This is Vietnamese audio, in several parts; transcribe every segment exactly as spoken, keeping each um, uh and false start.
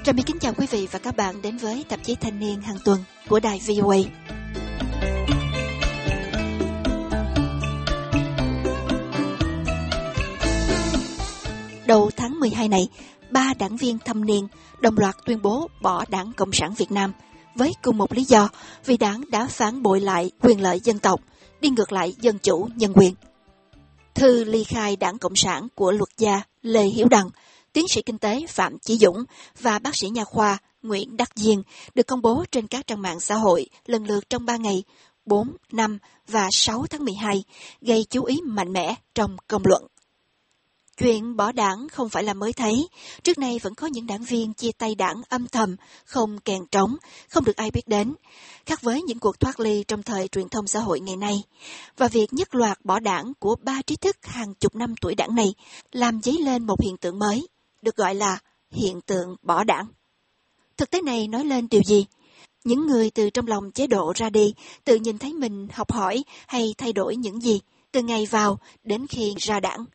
Trà My kính chào quý vị và các bạn đến với tạp chí Thanh niên hàng tuần của đài vê o a. Đầu tháng mười hai này, ba đảng viên thâm niên đồng loạt tuyên bố bỏ Đảng Cộng sản Việt Nam với cùng một lý do vì đảng đã phản bội lại quyền lợi dân tộc, đi ngược lại dân chủ nhân quyền. Thư ly khai Đảng Cộng sản của luật gia Lê Hiếu Đăng, tiến sĩ kinh tế Phạm Chí Dũng và bác sĩ nha khoa Nguyễn Đắc Diên được công bố trên các trang mạng xã hội lần lượt trong ba ngày bốn, năm và sáu tháng mười hai, gây chú ý mạnh mẽ trong công luận. Chuyện bỏ đảng không phải là mới thấy, trước nay vẫn có những đảng viên chia tay đảng âm thầm, không kèn trống, không được ai biết đến, khác với những cuộc thoát ly trong thời truyền thông xã hội ngày nay. Và việc nhất loạt bỏ đảng của ba trí thức hàng chục năm tuổi đảng này làm dấy lên một hiện tượng mới, được gọi là hiện tượng bỏ đảng. Thực tế này nói lên điều gì? Những người từ trong lòng chế độ ra đi, tự nhìn thấy mình học hỏi hay thay đổi những gì, từ ngày vào đến khi ra đảng.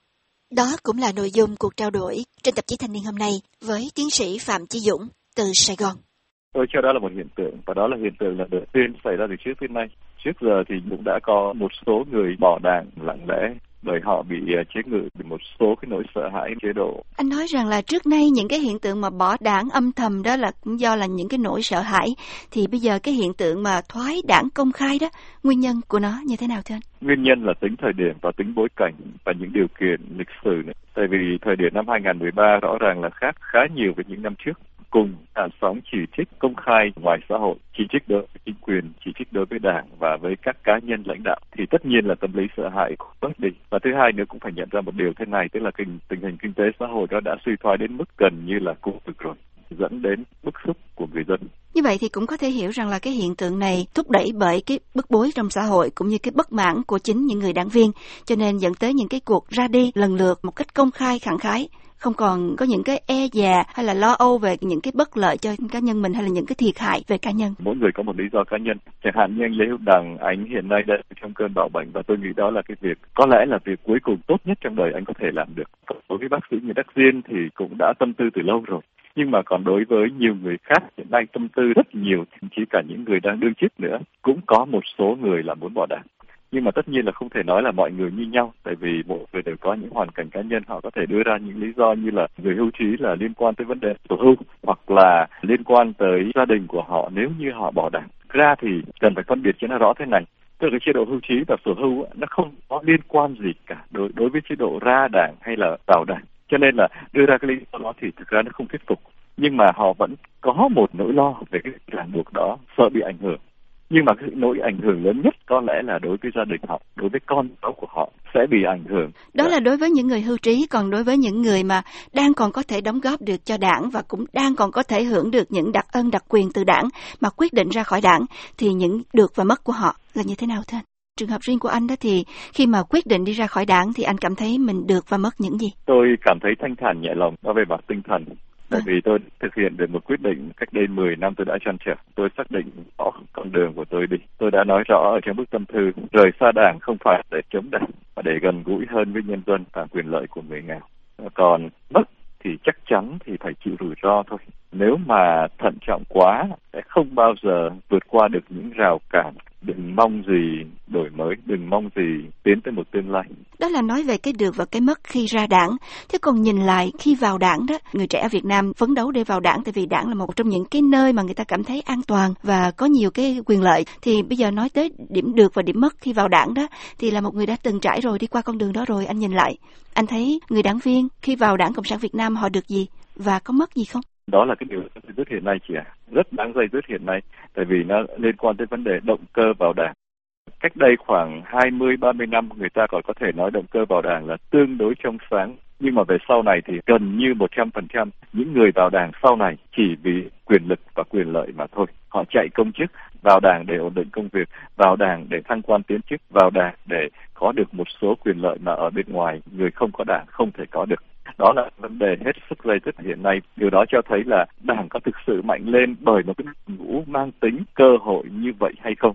Đó cũng là nội dung cuộc trao đổi trên tạp chí Thanh niên hôm nay với tiến sĩ Phạm Chí Dũng từ Sài Gòn. Tôi cho đó là một hiện tượng, và đó là hiện tượng là đầu tiên xảy ra từ trước đến nay. Trước giờ thì cũng đã có một số người bỏ đảng lặng lẽ bởi họ bị chế ngự bởi một số cái nỗi sợ hãi chế độ. Anh nói rằng là trước nay những cái hiện tượng mà bỏ đảng âm thầm đó là cũng do là những cái nỗi sợ hãi, thì bây giờ cái hiện tượng mà thoái đảng công khai đó, nguyên nhân của nó như thế nào thưa anh? Nguyên nhân là tính thời điểm và tính bối cảnh và những điều kiện lịch sử này. Tại vì thời điểm năm hai không một ba rõ ràng là khác khá nhiều với những năm trước. Cùng làn sóng chỉ trích công khai ngoài xã hội, chỉ trích đối với chính quyền, chỉ trích đối với đảng và với các cá nhân lãnh đạo, thì tất nhiên là tâm lý sợ hãi bớt đi. Và thứ hai nữa cũng phải nhận ra một điều thế này, tức là tình, tình hình kinh tế xã hội đó đã suy thoái đến mức gần như là cùng cực rồi, dẫn đến bức xúc của người dân. Như vậy thì cũng có thể hiểu rằng là cái hiện tượng này thúc đẩy bởi cái bức bối trong xã hội cũng như cái bất mãn của chính những người đảng viên, cho nên dẫn tới những cái cuộc ra đi lần lượt một cách công khai khẳng khái, không còn có những cái e dè hay là lo âu về những cái bất lợi cho cá nhân mình hay là những cái thiệt hại về cá nhân. Mỗi người có một lý do cá nhân. Chẳng hạn như anh Lê Hiếu Đăng, anh hiện nay đang trong cơn bạo bệnh và tôi nghĩ đó là cái việc có lẽ là việc cuối cùng tốt nhất trong đời anh có thể làm được. Đối với bác sĩ Nguyễn Đắc Diên thì cũng đã tâm tư từ lâu rồi. Nhưng mà còn đối với nhiều người khác hiện nay tâm tư rất nhiều, thậm chí cả những người đang đương chức nữa, cũng có một số người là muốn bỏ đảng. Nhưng mà tất nhiên là không thể nói là mọi người như nhau, tại vì mỗi người đều có những hoàn cảnh cá nhân, họ có thể đưa ra những lý do như là người hưu trí là liên quan tới vấn đề tuổi hưu, hoặc là liên quan tới gia đình của họ nếu như họ bỏ đảng. Ra thì cần phải phân biệt cho nó rõ thế này, tức là cái chế độ hưu trí và tuổi hưu nó không có liên quan gì cả đối đối với chế độ ra đảng hay là vào đảng. Cho nên là đưa ra cái lý do đó thì thực ra nó không thuyết phục, nhưng mà họ vẫn có một nỗi lo về cái ràng buộc đó, sợ bị ảnh hưởng. Nhưng mà cái nỗi ảnh hưởng lớn nhất có lẽ là đối với gia đình họ, đối với con cháu của họ sẽ bị ảnh hưởng. Đó là đối với những người hưu trí, còn đối với những người mà đang còn có thể đóng góp được cho đảng và cũng đang còn có thể hưởng được những đặc ân đặc quyền từ đảng mà quyết định ra khỏi đảng, thì những được và mất của họ là như thế nào thưa anh? Trường hợp riêng của anh đó thì khi mà quyết định đi ra khỏi đảng thì anh cảm thấy mình được và mất những gì? Tôi cảm thấy thanh thản nhẹ lòng nói về mặt tinh thần. Tại vì tôi thực hiện được một quyết định cách đây mười năm tôi đã trăn trở. Tôi xác định rõ con đường của tôi đi. Tôi đã nói rõ ở trong bức tâm thư, rời xa đảng không phải để chống đảng, mà để gần gũi hơn với nhân dân và quyền lợi của người nghèo. Còn mất thì chắc chắn thì phải chịu rủi ro thôi. Nếu mà thận trọng quá, sẽ không bao giờ vượt qua được những rào cản. Đừng mong gì đổi mới, đừng mong gì tiến tới một tương lai. Đó là nói về cái được và cái mất khi ra đảng. Thế còn nhìn lại khi vào đảng đó, người trẻ Việt Nam phấn đấu để vào đảng, tại vì đảng là một trong những cái nơi mà người ta cảm thấy an toàn và có nhiều cái quyền lợi. Thì bây giờ nói tới điểm được và điểm mất khi vào đảng đó, thì là một người đã từng trải rồi, đi qua con đường đó rồi, anh nhìn lại. Anh thấy người đảng viên khi vào Đảng Cộng sản Việt Nam họ được gì và có mất gì không? Đó là cái điều rất hiện nay chị ạ, rất đáng dây dứt hiện nay, tại vì nó liên quan tới vấn đề động cơ vào đảng. Cách đây khoảng hai mươi ba mươi năm người ta còn có thể nói động cơ vào đảng là tương đối trong sáng, nhưng mà về sau này thì gần như một trăm phần trăm những người vào đảng sau này chỉ vì quyền lực và quyền lợi mà thôi. Họ chạy công chức, vào đảng để ổn định công việc, vào đảng để thăng quan tiến chức, vào đảng để có được một số quyền lợi mà ở bên ngoài người không có đảng không thể có được. Đó là vấn đề hết sức dây dứt hiện nay. Điều đó cho thấy là đảng có thực sự mạnh lên bởi một cái ngũ mang tính cơ hội như vậy hay không?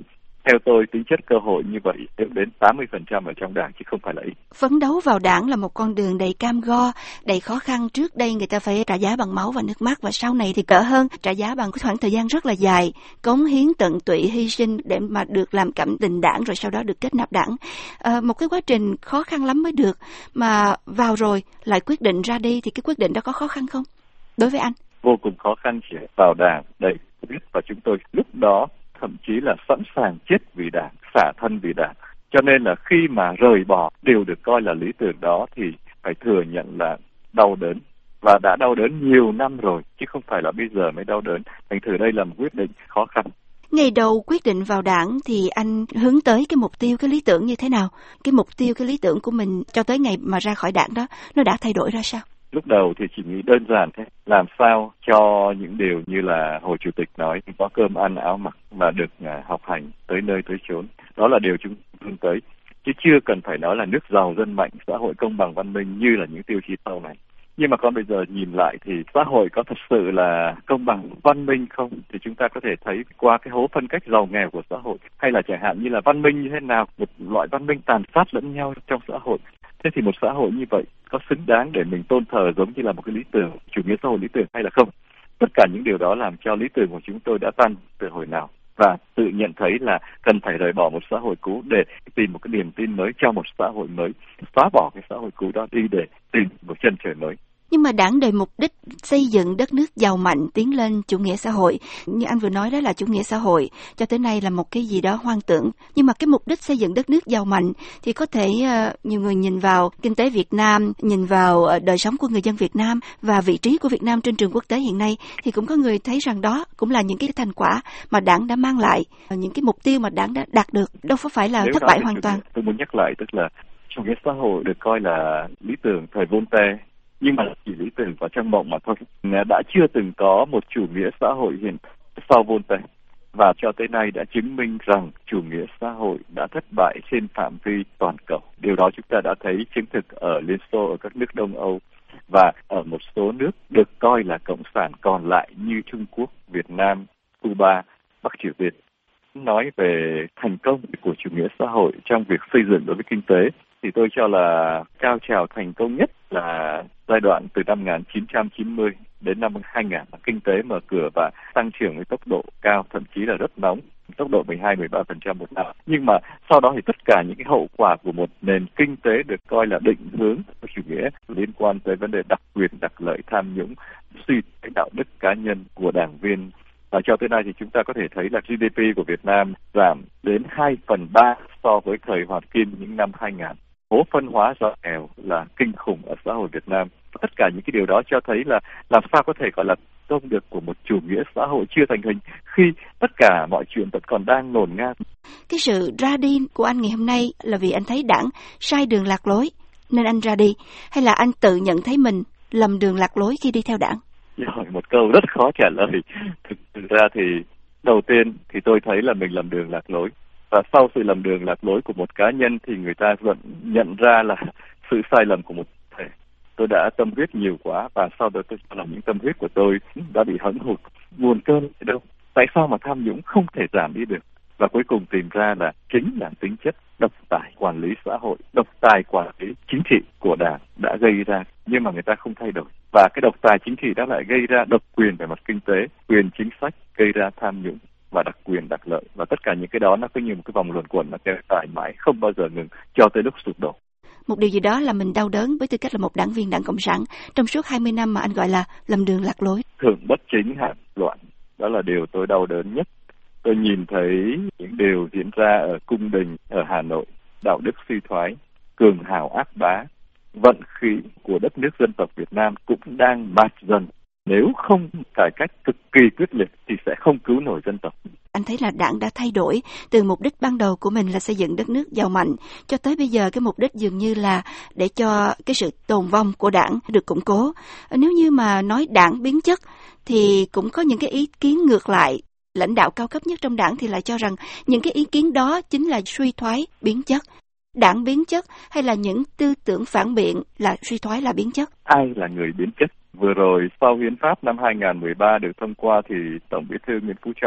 Theo tôi, tính chất cơ hội như vậy đến đến tám mươi phần trăm ở trong đảng chứ không phải là ít. Phấn đấu vào đảng là một con đường đầy cam go, đầy khó khăn. Trước đây người ta phải trả giá bằng máu và nước mắt, và sau này thì cỡ hơn, trả giá bằng khoảng thời gian rất là dài, cống hiến tận tụy, hy sinh để mà được làm cảm tình đảng, rồi sau đó được kết nạp đảng. À, một cái quá trình khó khăn lắm mới được, mà vào rồi lại quyết định ra đi, thì cái quyết định đó có khó khăn không đối với anh? Vô cùng khó khăn, chỉ vào đảng đầy biết, và chúng tôi lúc đó thậm chí là sẵn sàng chết vì đảng, xả thân vì đảng. Cho nên là khi mà rời bỏ điều được coi là lý tưởng đó thì phải thừa nhận là đau đớn, và đã đau đớn nhiều năm rồi chứ không phải là bây giờ mới đau đớn. Thành thử đây là một quyết định khó khăn. Ngày đầu quyết định vào đảng thì anh hướng tới cái mục tiêu, cái lý tưởng như thế nào? Cái mục tiêu, cái lý tưởng của mình cho tới ngày mà ra khỏi đảng đó, nó đã thay đổi ra sao? Lúc đầu thì chỉ nghĩ đơn giản thế, làm sao cho những điều như là Hồ Chủ tịch nói, có cơm ăn áo mặc và được học hành tới nơi tới chốn. Đó là điều chúng hướng tới, chứ chưa cần phải nói là nước giàu dân mạnh, xã hội công bằng văn minh như là những tiêu chí sau này. Nhưng mà còn bây giờ nhìn lại thì xã hội có thật sự là công bằng văn minh không? Thì chúng ta có thể thấy qua cái hố phân cách giàu nghèo của xã hội, hay là chẳng hạn như là văn minh như thế nào, một loại văn minh tàn sát lẫn nhau trong xã hội. Thế thì một xã hội như vậy có xứng đáng để mình tôn thờ giống như là một cái lý tưởng, chủ nghĩa xã hội lý tưởng hay là không? Tất cả những điều đó làm cho lý tưởng của chúng tôi đã tan từ hồi nào, và tự nhận thấy là cần phải rời bỏ một xã hội cũ để tìm một cái niềm tin mới cho một xã hội mới, xóa bỏ cái xã hội cũ đó đi để tìm một chân trời mới. Nhưng mà đảng đề mục đích xây dựng đất nước giàu mạnh, tiến lên chủ nghĩa xã hội. Như anh vừa nói đó là chủ nghĩa xã hội, cho tới nay là một cái gì đó hoang tưởng. Nhưng mà cái mục đích xây dựng đất nước giàu mạnh thì có thể uh, nhiều người nhìn vào kinh tế Việt Nam, nhìn vào uh, đời sống của người dân Việt Nam và vị trí của Việt Nam trên trường quốc tế hiện nay, thì cũng có người thấy rằng đó cũng là những cái thành quả mà đảng đã mang lại, những cái mục tiêu mà đảng đã đạt được, đâu có phải là Nếu thất bại hoàn toàn. Tôi muốn nhắc lại, tức là chủ nghĩa xã hội được coi là lý tưởng thời Voltaire, nhưng mà chỉ lý tưởng vào trong mộng mà thôi. Đã chưa từng có một chủ nghĩa xã hội hiện sau Voltaire, và cho tới nay đã chứng minh rằng chủ nghĩa xã hội đã thất bại trên phạm vi toàn cầu. Điều đó chúng ta đã thấy chứng thực ở Liên Xô, ở các nước Đông Âu, và ở một số nước được coi là cộng sản còn lại như Trung Quốc, Việt Nam, Cuba, Bắc Triều Tiên. Nói về thành công của chủ nghĩa xã hội trong việc xây dựng đối với kinh tế, thì tôi cho là cao trào thành công nhất là giai đoạn từ năm một nghìn chín trăm chín mươi đến năm hai nghìn, kinh tế mở cửa và tăng trưởng với tốc độ cao, thậm chí là rất nóng, tốc độ mười hai đến mười ba phần trăm một năm. Nhưng mà sau đó thì tất cả những cái hậu quả của một nền kinh tế được coi là định hướng của chủ nghĩa liên quan tới vấn đề đặc quyền, đặc lợi, tham nhũng, suy thoái đạo đức cá nhân của đảng viên. Và cho tới nay thì chúng ta có thể thấy là giê đê pê của Việt Nam giảm đến hai phần ba so với thời Hoàng Kim những năm hai nghìn. Hố phân hóa giàu nghèo là kinh khủng ở xã hội Việt Nam. Tất cả những cái điều đó cho thấy là làm sao có thể gọi là công được của một chủ nghĩa xã hội chưa thành hình khi tất cả mọi chuyện vẫn còn đang ngổn ngang. Cái sự ra đi của anh ngày hôm nay là vì anh thấy đảng sai đường lạc lối nên anh ra đi, hay là anh tự nhận thấy mình lầm đường lạc lối khi đi theo đảng? Rồi, một câu rất khó trả lời. Thực ra thì đầu tiên thì tôi thấy là mình lầm đường lạc lối. Và sau sự lầm đường lạc lối của một cá nhân thì người ta vẫn nhận ra là sự sai lầm của một thể. Tôi đã tâm huyết nhiều quá, và sau đó tôi cho là những tâm huyết của tôi đã bị hẫng hụt. Nguồn cơn ở đâu? Tại sao mà tham nhũng không thể giảm đi được? Và cuối cùng tìm ra là chính là tính chất độc tài quản lý xã hội, độc tài quản lý chính trị của đảng đã gây ra, nhưng mà người ta không thay đổi. Và cái độc tài chính trị đã lại gây ra độc quyền về mặt kinh tế, quyền chính sách, gây ra tham nhũng và đặc quyền đặc lợi. Và tất cả những cái đó nó cứ như một cái vòng luẩn quẩn nó kéo dài mãi, không bao giờ ngừng cho tới lúc sụp đổ. Một điều gì đó là mình đau đớn với tư cách là một đảng viên Đảng Cộng sản trong suốt hai mươi năm mà anh gọi là lầm đường lạc lối. Thượng bất chính hạ loạn, đó là điều tôi đau đớn nhất. Tôi nhìn thấy những điều diễn ra ở cung đình ở Hà Nội, đạo đức suy thoái, cường hào ác bá, vận khí của đất nước dân tộc Việt Nam cũng đang bạt dần. Nếu không cải cách cực kỳ quyết liệt thì sẽ không cứu nổi dân tộc. Anh thấy là đảng đã thay đổi từ mục đích ban đầu của mình là xây dựng đất nước giàu mạnh, cho tới bây giờ cái mục đích dường như là để cho cái sự tồn vong của đảng được củng cố. Nếu như mà nói đảng biến chất thì cũng có những cái ý kiến ngược lại. Lãnh đạo cao cấp nhất trong đảng thì lại cho rằng những cái ý kiến đó chính là suy thoái, biến chất. Đảng biến chất hay là những tư tưởng phản biện là suy thoái, là biến chất? Ai là người biến chất? Vừa rồi sau hiến pháp năm hai nghìn không trăm mười ba được thông qua thì Tổng Bí thư Nguyễn Phú Trọng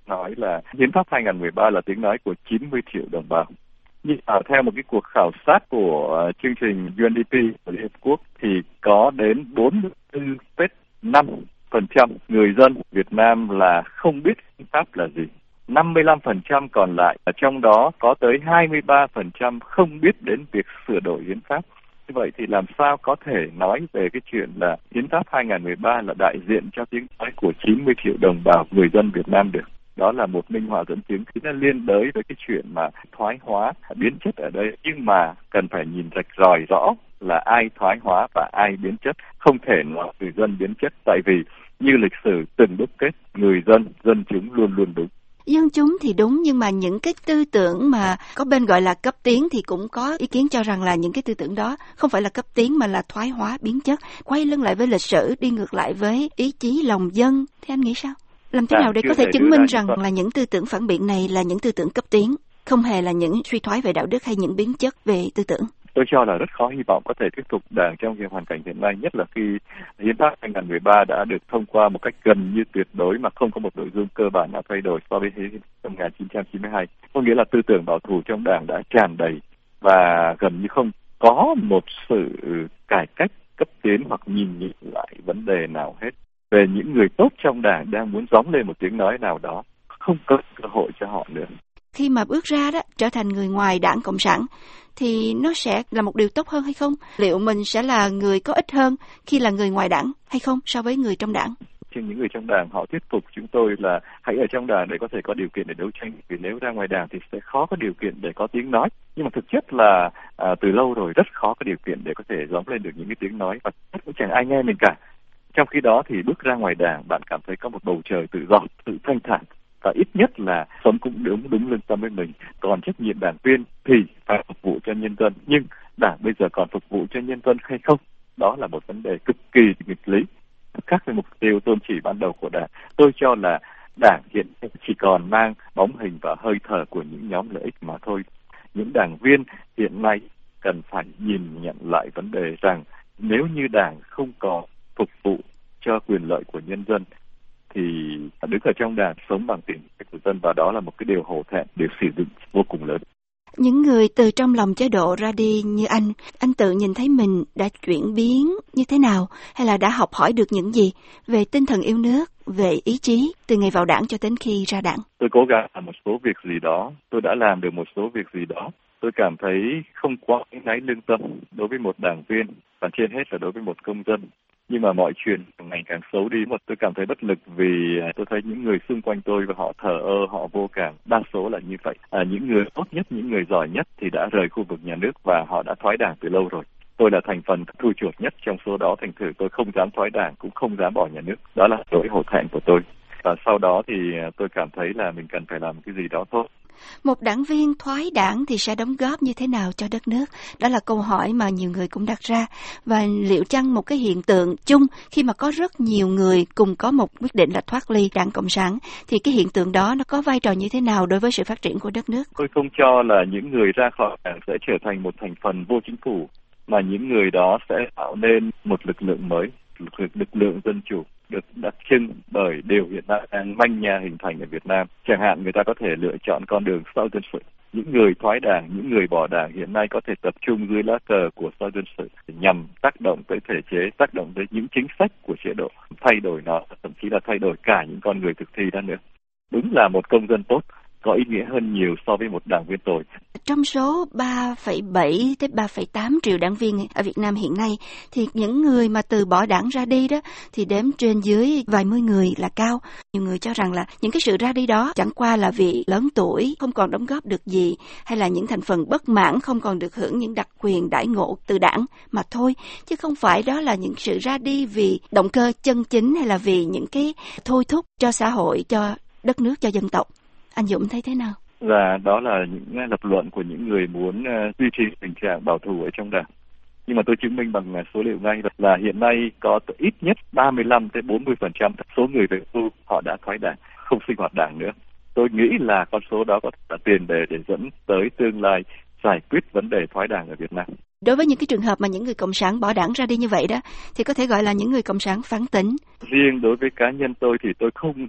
nói là hiến pháp hai nghìn mười ba là tiếng nói của chín mươi triệu đồng bào. Nhưng mà theo một cái cuộc khảo sát của uh, chương trình U N D P của Liên Hợp Quốc thì có đến bốn mươi tư phẩy năm phần trăm người dân Việt Nam là không biết hiến pháp là gì. năm mươi lăm phần trăm còn lại, trong đó có tới hai mươi ba phần trăm không biết đến việc sửa đổi hiến pháp. Như vậy thì làm sao có thể nói về cái chuyện là hiến pháp hai nghìn mười ba là đại diện cho tiếng nói của chín mươi triệu đồng bào người dân Việt Nam được. Đó là một minh họa dẫn chứng khi nó liên đới với cái chuyện mà thoái hóa, biến chất ở đây. Nhưng mà cần phải nhìn rạch ròi rõ là ai thoái hóa và ai biến chất. Không thể nói người dân biến chất, tại vì như lịch sử từng đúc kết, người dân, dân chúng luôn luôn đúng. Dân chúng thì đúng, nhưng mà những cái tư tưởng mà có bên gọi là cấp tiến thì cũng có ý kiến cho rằng là những cái tư tưởng đó không phải là cấp tiến mà là thoái hóa, biến chất, quay lưng lại với lịch sử, đi ngược lại với ý chí lòng dân. Thế anh nghĩ sao? Làm thế nào để có thể chứng minh rằng là những tư tưởng phản biện này là những tư tưởng cấp tiến, không hề là những suy thoái về đạo đức hay những biến chất về tư tưởng? Tôi cho là rất khó hy vọng có thể thuyết phục Đảng trong cái hoàn cảnh hiện nay, nhất là khi hiến pháp hai nghìn mười ba đã được thông qua một cách gần như tuyệt đối mà không có một nội dung cơ bản nào thay đổi so với hiến pháp năm một nghìn chín trăm chín mươi hai. Có nghĩa là tư tưởng bảo thủ trong Đảng đã tràn đầy và gần như không có một sự cải cách cấp tiến hoặc nhìn nhận lại vấn đề nào hết. Về những người tốt trong Đảng đang muốn gióng lên một tiếng nói nào đó, không có cơ hội cho họ nữa. Khi mà bước ra đó, trở thành người ngoài Đảng Cộng sản, thì nó sẽ là một điều tốt hơn hay không? Liệu mình sẽ là người có ích hơn khi là người ngoài Đảng hay không so với người trong Đảng? Trên những người trong Đảng họ thuyết phục chúng tôi là hãy ở trong Đảng để có thể có điều kiện để đấu tranh. Vì nếu ra ngoài Đảng thì sẽ khó có điều kiện để có tiếng nói. Nhưng mà thực chất là à, từ lâu rồi rất khó có điều kiện để có thể gióng lên được những cái tiếng nói. Và cũng chẳng ai nghe mình cả. Trong khi đó thì bước ra ngoài Đảng bạn cảm thấy có một bầu trời tự do, tự thanh thản. Và ít nhất là sống cũng đúng đúng lương tâm với mình. Còn trách nhiệm đảng viên thì phải phục vụ cho nhân dân. Nhưng Đảng bây giờ còn phục vụ cho nhân dân hay không? Đó là một vấn đề cực kỳ nghịch lý. Khác với mục tiêu tôn chỉ ban đầu của Đảng, tôi cho là Đảng hiện chỉ còn mang bóng hình và hơi thở của những nhóm lợi ích mà thôi. Những đảng viên hiện nay cần phải nhìn nhận lại vấn đề rằng nếu như Đảng không có phục vụ cho quyền lợi của nhân dân thì đứng ở trong Đảng sống bằng tiền của dân, và đó là một cái điều hổ thẹn, điều sử dụng vô cùng lớn. Những người từ trong lòng chế độ ra đi như anh, anh tự nhìn thấy mình đã chuyển biến như thế nào, hay là đã học hỏi được những gì về tinh thần yêu nước, về ý chí từ ngày vào Đảng cho đến khi ra Đảng? Tôi cố gắng làm một số việc gì đó, tôi đã làm được một số việc gì đó. Tôi cảm thấy không quá áy lương tâm đối với một đảng viên, và trên hết là đối với một công dân. Nhưng mà mọi chuyện ngày càng xấu đi, một tôi cảm thấy bất lực vì tôi thấy những người xung quanh tôi và họ thờ ơ, họ vô cảm. Đa số là như vậy. À, những người tốt nhất, những người giỏi nhất thì đã rời khu vực nhà nước và họ đã thoái đảng từ lâu rồi. Tôi là thành phần thui chuột nhất trong số đó, thành thử tôi không dám thoái đảng, cũng không dám bỏ nhà nước. Đó là nỗi hổ thẹn của tôi. Và sau đó thì tôi cảm thấy là mình cần phải làm cái gì đó thôi. Một đảng viên thoái đảng thì sẽ đóng góp như thế nào cho đất nước? Đó là câu hỏi mà nhiều người cũng đặt ra. Và liệu chăng một cái hiện tượng chung khi mà có rất nhiều người cùng có một quyết định là thoát ly Đảng Cộng sản, thì cái hiện tượng đó nó có vai trò như thế nào đối với sự phát triển của đất nước? Tôi không cho là những người ra khỏi đảng sẽ trở thành một thành phần vô chính phủ, mà những người đó sẽ tạo nên một lực lượng mới, lực, lực lượng dân chủ, được đặc trưng bởi điều hiện tại đang manh nha hình thành ở Việt Nam. Chẳng hạn người ta có thể lựa chọn con đường xã hội dân sự. Những người thoái đảng, những người bỏ đảng hiện nay có thể tập trung dưới lá cờ của xã hội dân sự nhằm tác động tới thể chế, tác động tới những chính sách của chế độ, thay đổi nó, thậm chí là thay đổi cả những con người thực thi đó nữa. Đúng là một công dân tốt có ý nghĩa hơn nhiều so với một đảng viên tồi. Trong số ba phẩy bảy tới ba phẩy tám triệu đảng viên ở Việt Nam hiện nay, thì những người mà từ bỏ đảng ra đi đó thì đếm trên dưới vài mươi người là cao. Nhiều người cho rằng là những cái sự ra đi đó chẳng qua là vì lớn tuổi, không còn đóng góp được gì, hay là những thành phần bất mãn không còn được hưởng những đặc quyền đãi ngộ từ đảng mà thôi, chứ không phải đó là những sự ra đi vì động cơ chân chính hay là vì những cái thôi thúc cho xã hội, cho đất nước, cho dân tộc. Anh Dũng thấy thế nào? Và đó là những lập luận của những người muốn uh, duy trì tình trạng bảo thủ ở trong đảng. Nhưng mà tôi chứng minh bằng uh, số liệu ngay là hiện nay có ít nhất ba mươi lăm tới bốn mươi phần trăm số người về hưu họ đã thoái đảng, không sinh hoạt đảng nữa. Tôi nghĩ là con số đó có thể là tiền đề để dẫn tới tương lai giải quyết vấn đề thoái đảng ở Việt Nam. Đối với những cái trường hợp mà những người cộng sản bỏ đảng ra đi như vậy đó, thì có thể gọi là những người cộng sản phản tỉnh. Riêng đối với cá nhân tôi thì tôi không dám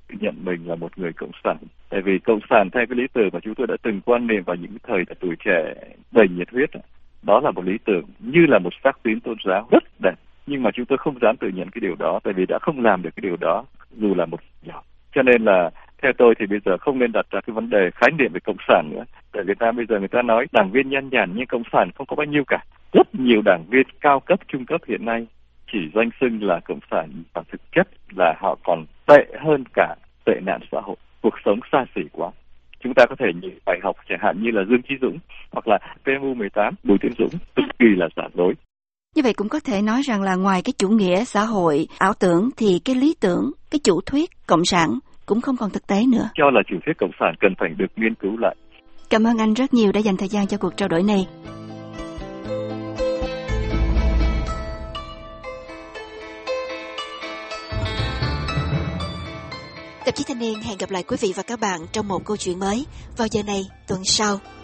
nhận mình là một người cộng sản. Tại vì cộng sản theo cái lý tưởng mà chúng tôi đã từng quan niệm vào những thời tuổi trẻ đầy nhiệt huyết, đó là một lý tưởng như là một sắc tín tôn giáo rất đẹp, nhưng mà chúng tôi không dám tự nhận cái điều đó, tại vì đã không làm được cái điều đó dù là một nhỏ. Cho nên là theo tôi thì bây giờ không nên đặt ra cái vấn đề khái niệm về cộng sản nữa. Tại Việt Nam bây giờ người ta nói đảng viên nhan nhản nhưng cộng sản không có bao nhiêu cả. Rất nhiều đảng viên cao cấp, trung cấp hiện nay chỉ danh xưng là cộng sản và thực chất là họ còn tệ hơn cả tệ nạn xã hội. Cuộc sống xa xỉ quá. Chúng ta có thể nhìn bài học chẳng hạn như là Dương Chí Dũng hoặc là pê em u mười tám, Bùi Tiến Dũng, cực kỳ là giả dối. Như vậy cũng có thể nói rằng là ngoài cái chủ nghĩa xã hội ảo tưởng thì cái lý tưởng, cái chủ thuyết cộng sản cũng không còn thực tế nữa. Cho là chủ thuyết cộng sản cần phải được nghiên cứu lại. Cảm ơn anh rất nhiều đã dành thời gian cho cuộc trao đổi này. Tạp chí Thanh niên hẹn gặp lại quý vị và các bạn trong một câu chuyện mới vào giờ này tuần sau.